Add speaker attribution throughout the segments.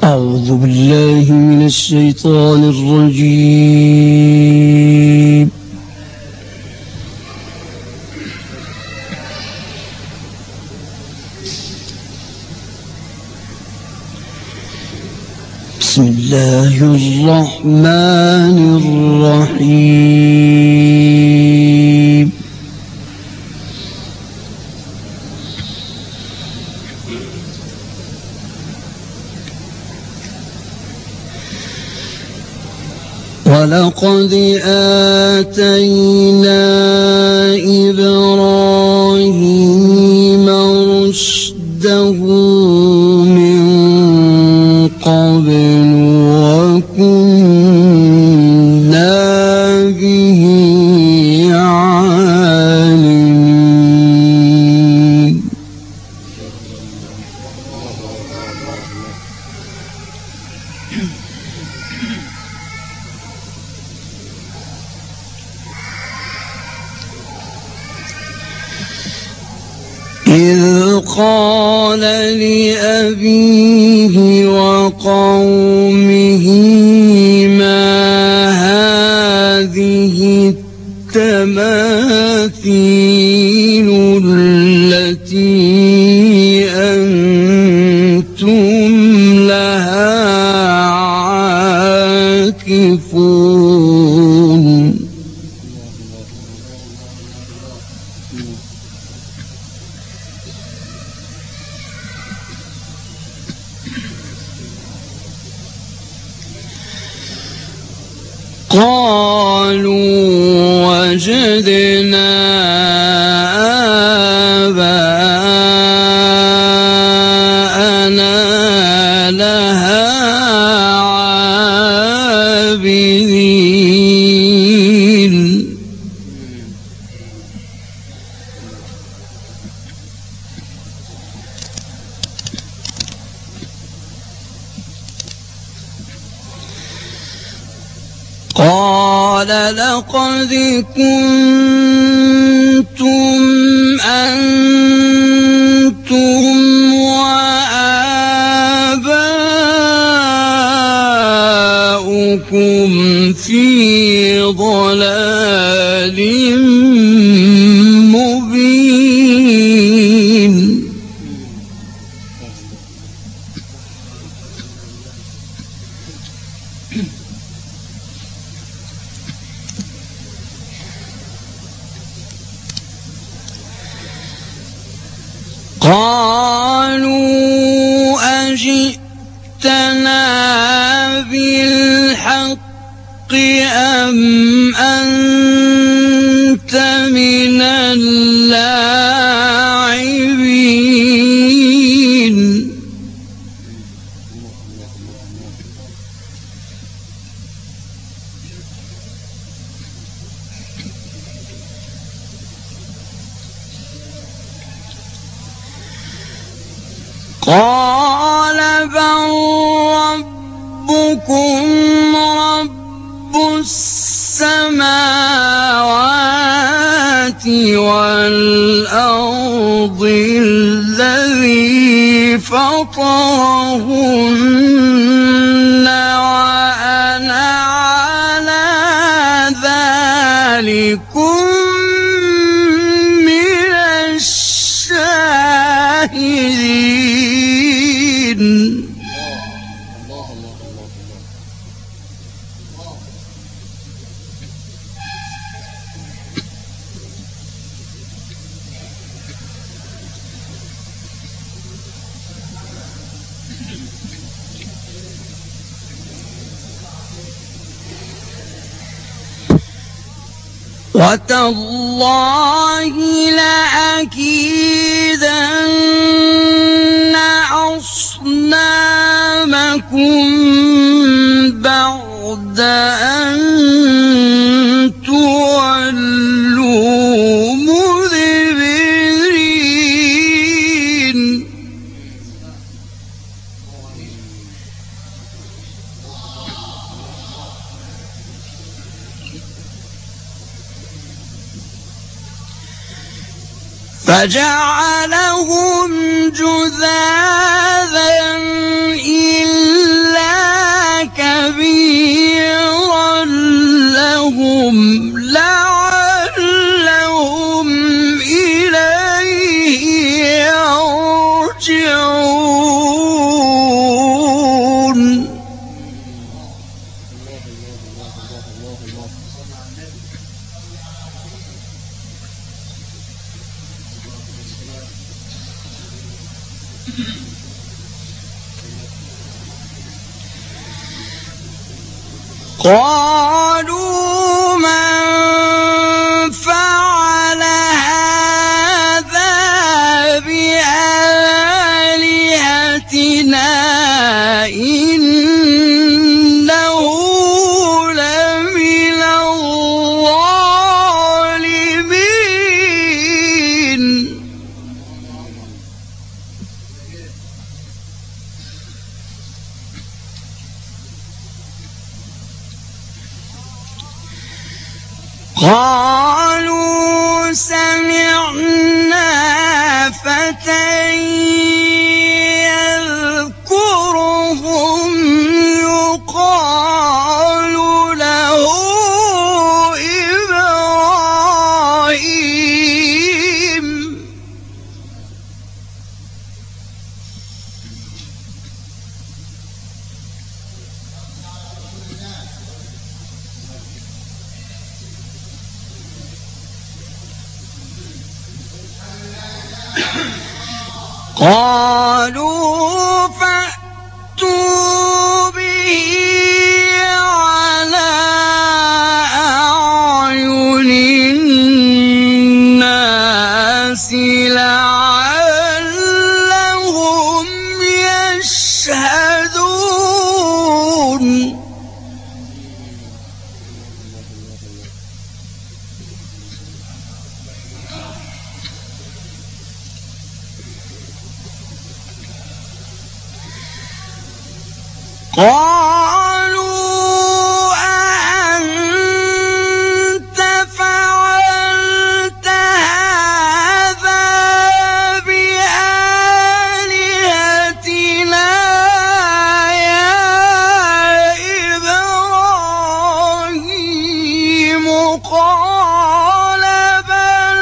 Speaker 1: أعوذ بالله من الشيطان الرجيم. بسم الله الرحمن الرحيم. ولقد آتينا إبراهيم رشده من قبل وكنا به عالمين. إذ قال لأبيه وقومه ما هذه التماثيل التي أنتم لها عاكفون. قالوا وجدنا آباءنا لها عابدين. قال لقد كنتم أنتم وآباؤكم في ضلال مبين. قالوا أجئتنا بالحق أم أنت من اللاعبين. قال بل ربكم رب السماوات والأرض الذي فطرهن وأنا على ذلكم من الشاهدين. وتالله لأكيدن أصنامكم بعد أن تولوا مدبرين. فجعلهم جذاذا إلا قالوا من فعل هذا بآلهتنا إنه لمن الظالمين. قالوا سمعنا فتى يذكرهم يقال له إبراهيم. قالوا فأتوا به على أعين الناس لعلهم يشهدون. قالوا أأنت فعلت هذا بآلهتنا يا إبراهيم؟ قال بل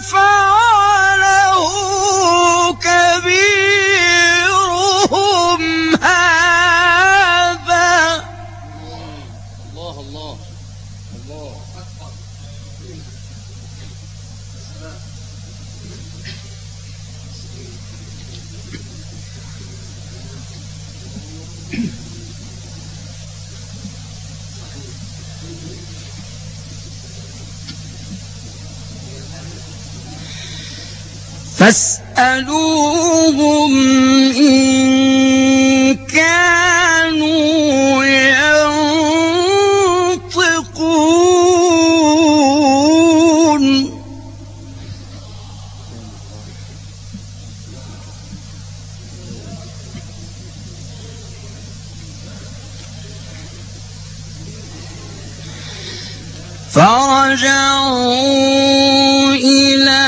Speaker 1: فعله كبيرهم هذا.
Speaker 2: الله الله الله.
Speaker 1: فاسألوهم إن كانوا ينطقون. فرجعوا إلى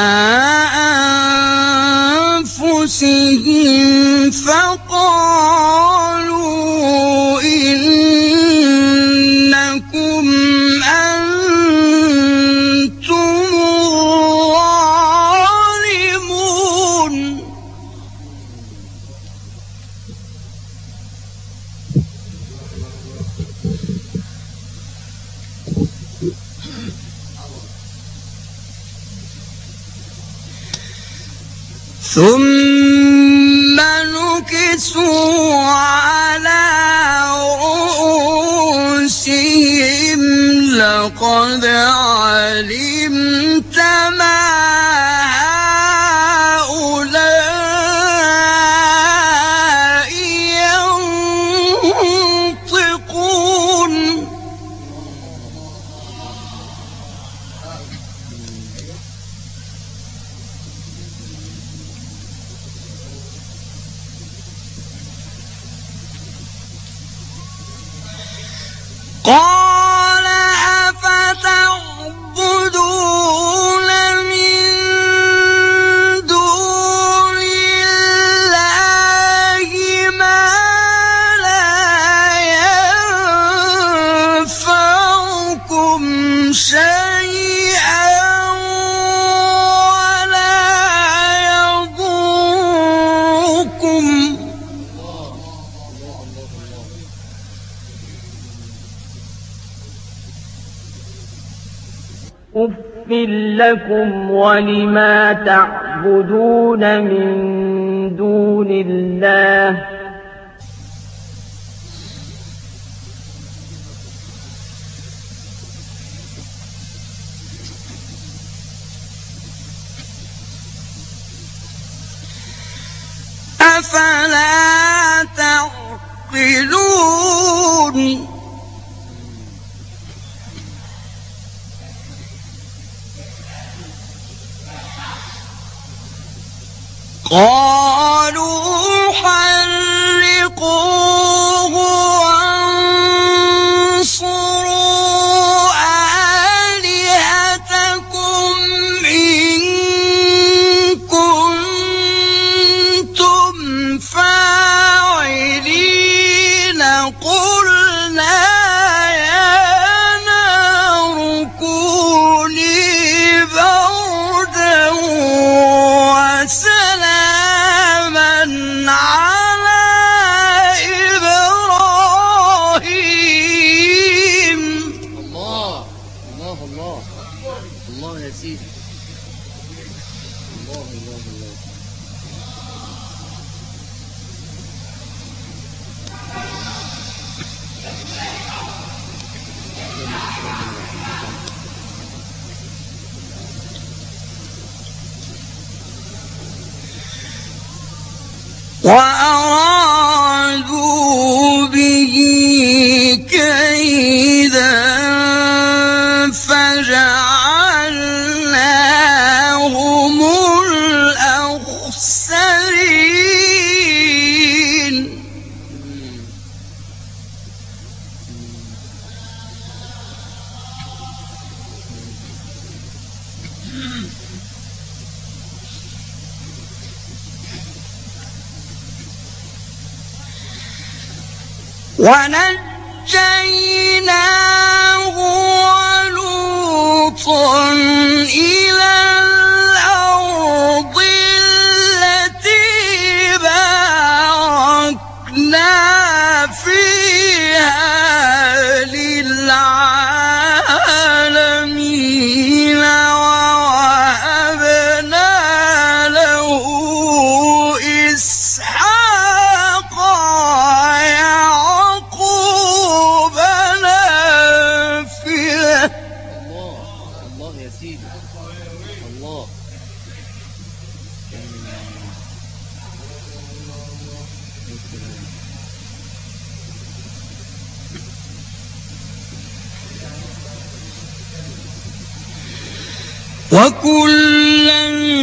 Speaker 1: أنفسهم فقالوا إنكم أنتم الظالمون. ثم نكسوا على رؤوسهم لقد علمت ما هؤلاء ينطقون. قال أفتعبدون من دون الله ما لا ينفعكم شيئا ولا يضركم.
Speaker 3: أف لكم ولما تعبدون من دون الله
Speaker 1: أفلا تعقلون قالوا حرقوه وانصروا آلهتكم إن كنتم فاعلين قلنا يا نار كوني بردا وسلاما على إبراهيم.
Speaker 2: الله الله الله الله يا سيدي. الله الله الله.
Speaker 1: وأرادوا به كيدا فجعلناهم الأخسرين. ونجيناه ولوطا إلى الأرض التي باركنا فيها للعالمين ووهبنا له إسحاق ويعقوب نافلة.
Speaker 2: الله الله يا سيدي. الله.
Speaker 1: وكلا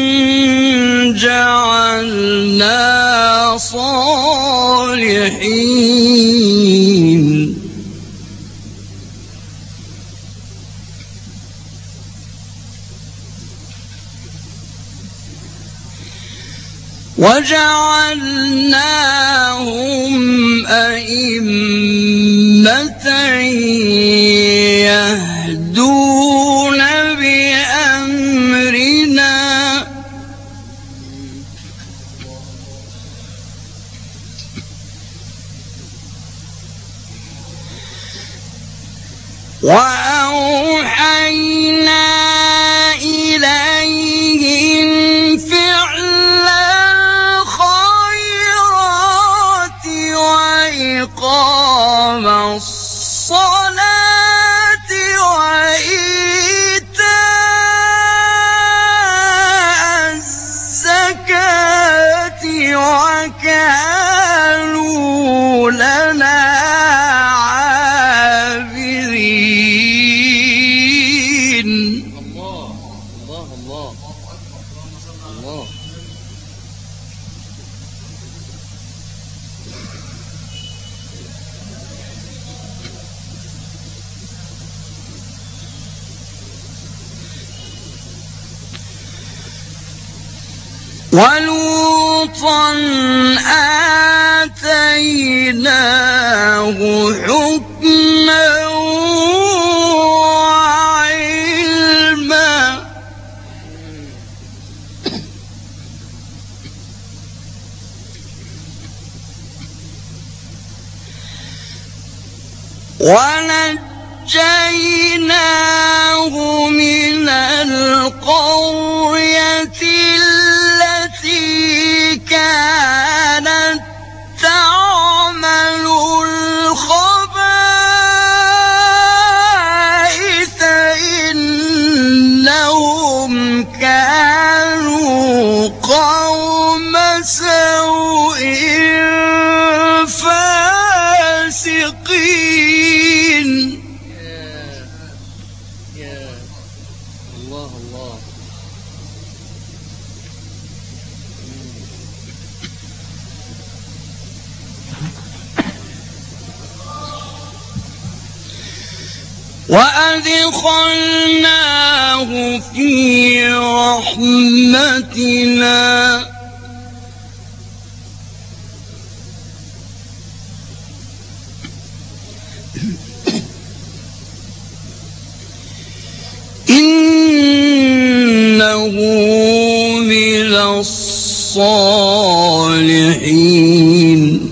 Speaker 1: جعلنا صالحين وجعلناهم أئمة يهدون بأمرنا وأوحينا إليهم فعل الخيرات وإقام الصلاة وإيتاء الزكاة وكانوا لنا عابدين.
Speaker 2: الله الله الله الله.
Speaker 1: ولوطا آتيناه حكما وعلما ونجيناه من القرية التي كانت تعمل الخبائث إنهم كانوا قوم سوء الصادقين.
Speaker 2: يا الله الله.
Speaker 1: وأدخلناه في رحمتنا إنه من الصالحين.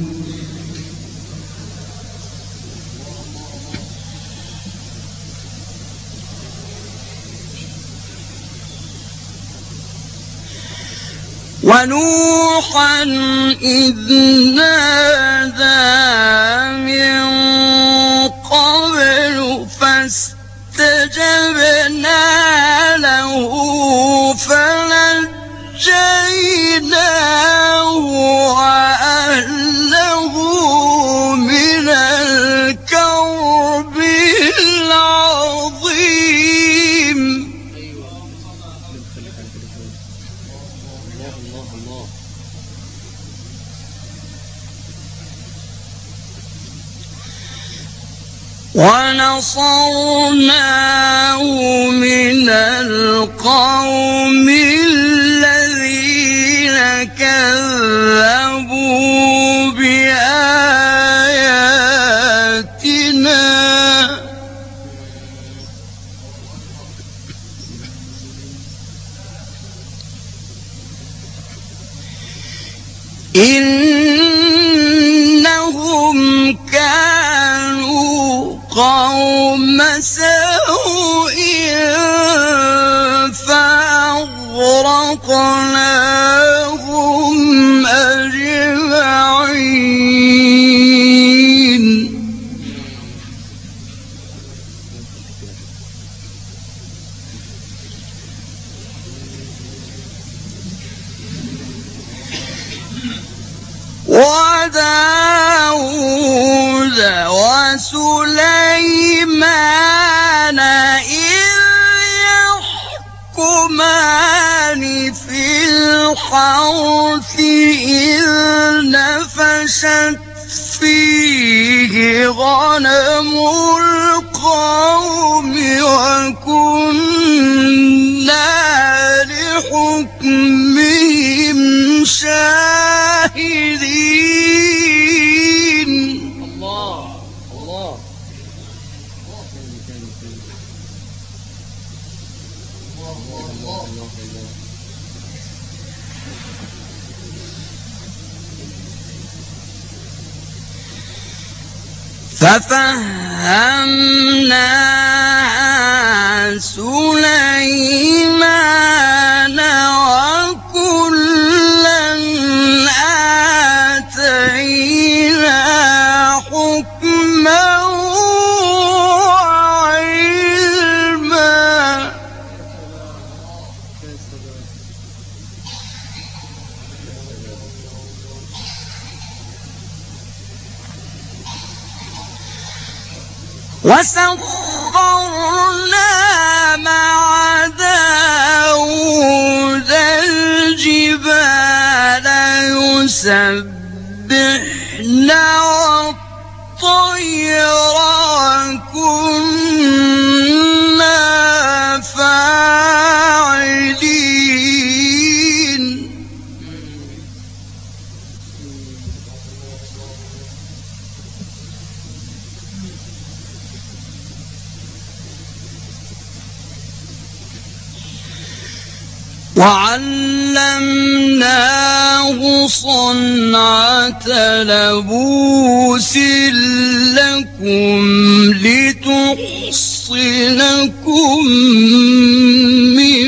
Speaker 1: ونوحا إذ نادى من قبل فاستجبنا له فنجيناه وأهله من الكرب العظيم.
Speaker 2: الله الله.
Speaker 1: ونصرناه من القوم الذين كذبوا بآياتنا إنهم كانوا قوم سوء فأغرقناهم أجمعين. وداود وسليمان إذ يحكمان في الحرث إذ نفشت فيه غنم القوم وكنا لحكمهم شاهدين.
Speaker 2: الله الله.
Speaker 1: ففهمناها سليمان وكلا آتينا حكما وعلما. وسخرنا مع داود الجبال يسبحن والطير وكنا فاعلين. وعلمناه صنعة لبوس لكم لتحصنكم من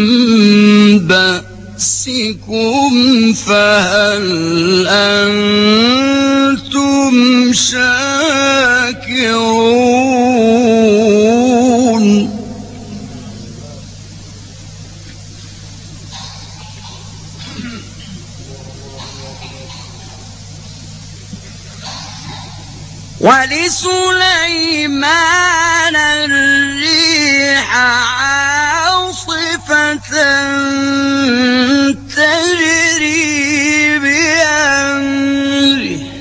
Speaker 1: بأسكم فهل أنتم شاكرون. ولسليمان الريح عاصفة تجري بأمره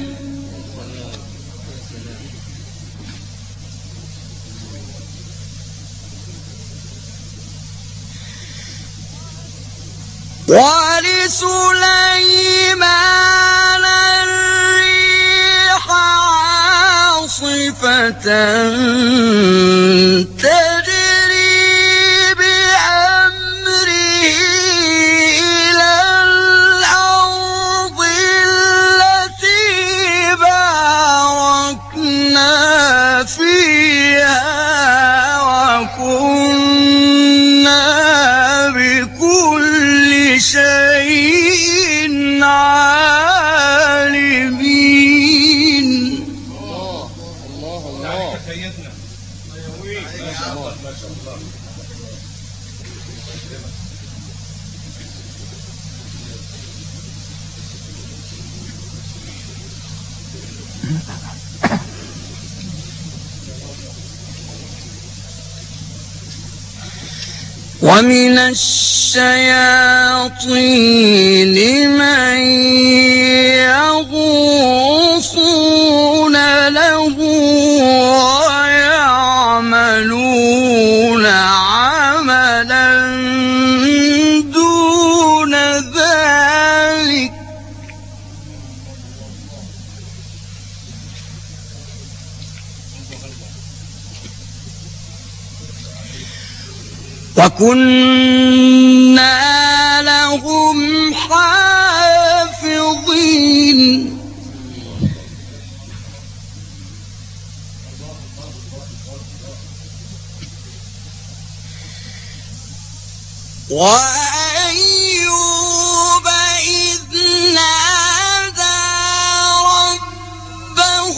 Speaker 1: ولسليمان الريح عاصفة تجري بأمره إلى الأرض التي باركنا فيها وكنا بكل شيء عالمين.
Speaker 2: الله الله الله سيدنا ما شاء الله ما شاء الله.
Speaker 1: ومن الشياطين من يغوصون له ويعملون عملا دون ذلك وكنا لهم حافظين. وأيوب إذ نادى ربه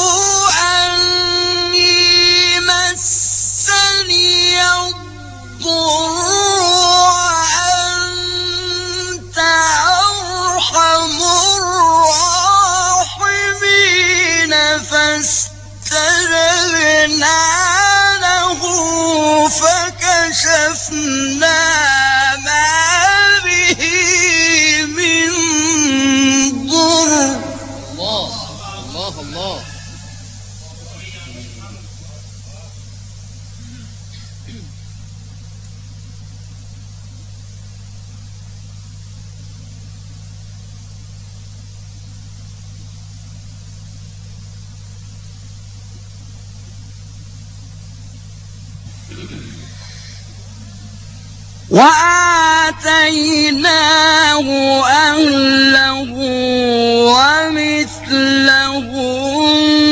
Speaker 1: أني مسني الضر وأنت أرحم الراحمين فاستجبنا له فكشفنا ما به من ضر.
Speaker 2: الله الله الله.
Speaker 1: وآتيناه أهله ومثلهم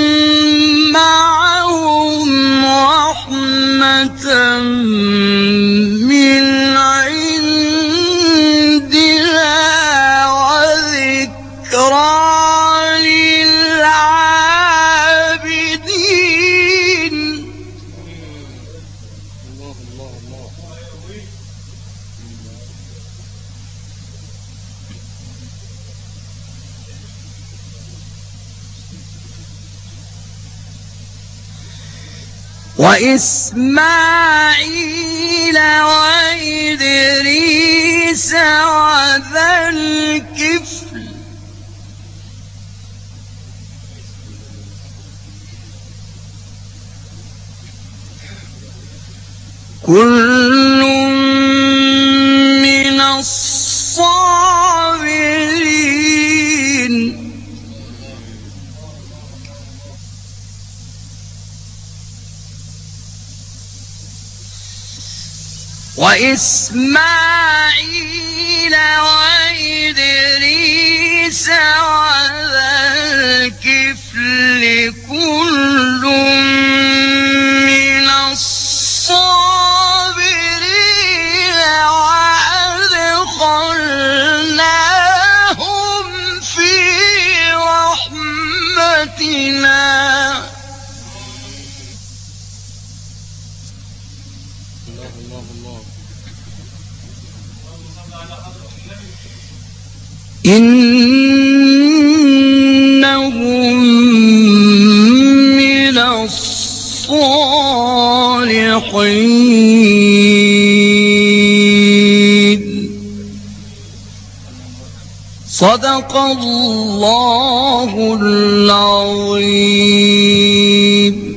Speaker 1: معهم رحمة من عندنا وذكرى للعابدين.
Speaker 2: الله الله الله.
Speaker 1: وإسماعيل وإدريس وذا الكفل كل من الصابرين. وإسماعيل وإدريس وذا الكفل كل من الصابرين وأدخلناهم في رحمتنا. إنهم الصالحين. صدق الله العظيم.